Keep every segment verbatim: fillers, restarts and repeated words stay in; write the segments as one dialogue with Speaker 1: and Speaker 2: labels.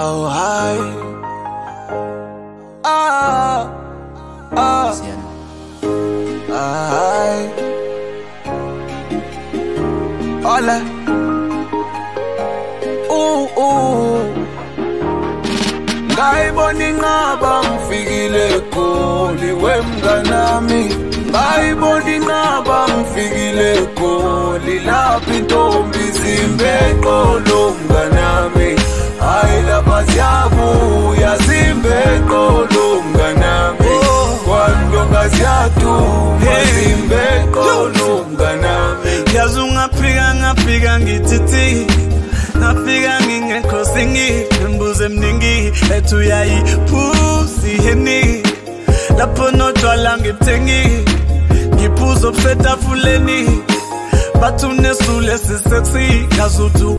Speaker 1: Oh, hi. Ah, ah, hi. Hola. Ooh, ooh. Ngayibona inqaba ngifikile Goli wemnganami. Ngayibona inqaba ngifikile Goli lapha intombi zimbeqolo mnganami. Hayi lapha siyabuya zimbeqolo mnganami. Kwandonga siyaduma zimbeqolo mnganami.
Speaker 2: Yazi ungafika ngafika ngithithi ngafika ngingekho singi ngibuze emningi ethi uyayiphuzi heni lapho notshwala ngibuthengi ngiphuza obusetafuleni bathi unesule sisexy ngazuthi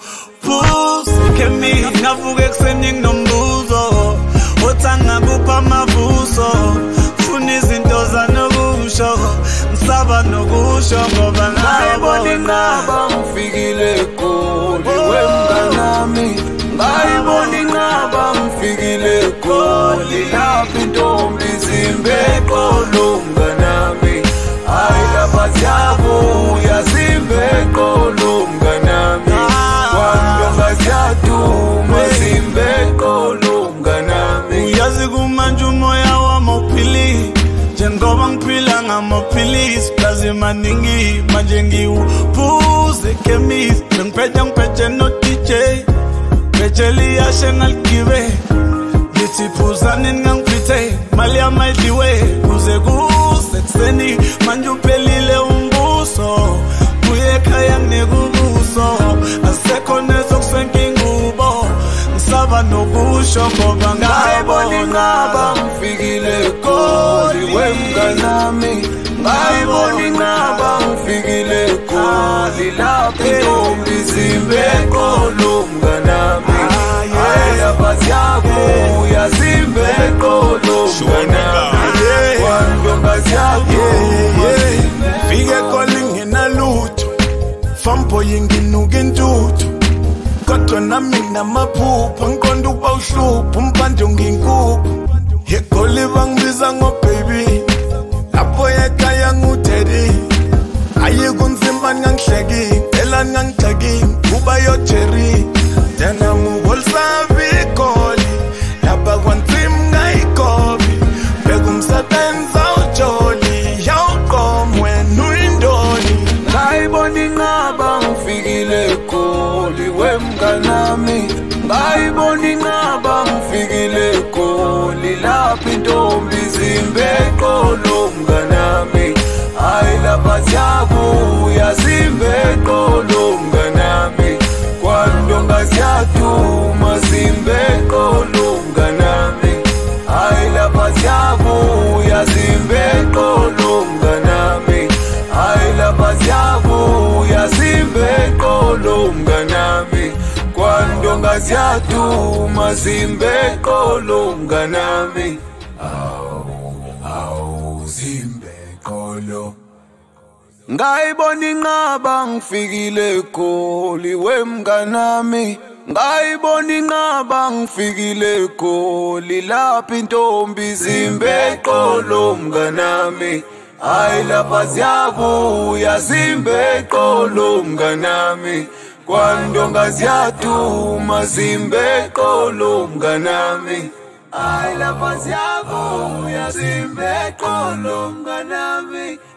Speaker 2: phuzi kemi ngavuka ekuseni nginombuzo othanga kupha amavuso funa izinto zanokusho ngisaba nokusho ngoba
Speaker 1: ngayibona inqaba ngifikile Goli wemnganami. Ngayibona inqaba ngifikile Goli lapha intombi zimbeqolo mnganami. Hayi lapha siyabuya zimbeqolo mnganami. Kwandonga siyaduma zimbeqolo mnganami.
Speaker 2: Uyazi kumanje umoya wami uphili njengoba ngiphila ngamaphilisi kazi maningi manje ngiwuphuze ekhemisi ngiphethe ngiphethe no D J Bejeli yashe ngaligibe ngithi phuzani ngangiphethe mali yamayidliwe kuze kusekuseni manje uphelile umbuso buye ekhaya nginekubuso asekho nezokusenka ingubo ngisaba nokusho ngoba
Speaker 1: ngayibona inqaba ngifikile Goli wemnganami. Ngayibona inqaba ngifikile Goli lapha intombi zimbeqolo mnganami. Hayi lapha siyabuya zimbeqolo mnganami. Kwandonga siyabuya
Speaker 2: fike Goli nginalutho famboy nginuka intuthu kodwa nami nginamaphupho ngiqonda ukuba uhlupho umpande nginkukhu eGoli bangibiza ngo baby lapho ekhaya ngudaddy ayi kunzima ngangihleki phela ngangixaki kuba yo Jerry tena muholsabi Goli lapha kwanzima ngayikobi bekumsebenza ujoli yawuqomwe nuyindoni.
Speaker 1: ngayibona inqaba ngifikile Goli wemnganami. Ngayibona inqaba ngifikile Goli lapha intombi zimbeqolo mnganami. Hayi lapha siyabuya zimbeqolo mnganami. Kwandonga siyaduma zimbeqolo mnganami. Hayi lapha siyabuya zimbeqolo mnganami. Hayi lapha siyabuya zimbeqolo mnganami. Kwandonga siyaduma zimbeqolo mnganami. Awu awu zimbeqolo. Ngayibona inqaba ngifikile Goli wemnganami. Ngayibona inqaba ngifikile Goli lapha intombi zimbeqolo mnganami. Hayi lapha siyabuya zimbeqolo mnganami. Kwandonga siyaduma zimbeqolo mnganami. Hayi lapha siyabuya zimbeqolo mnganami.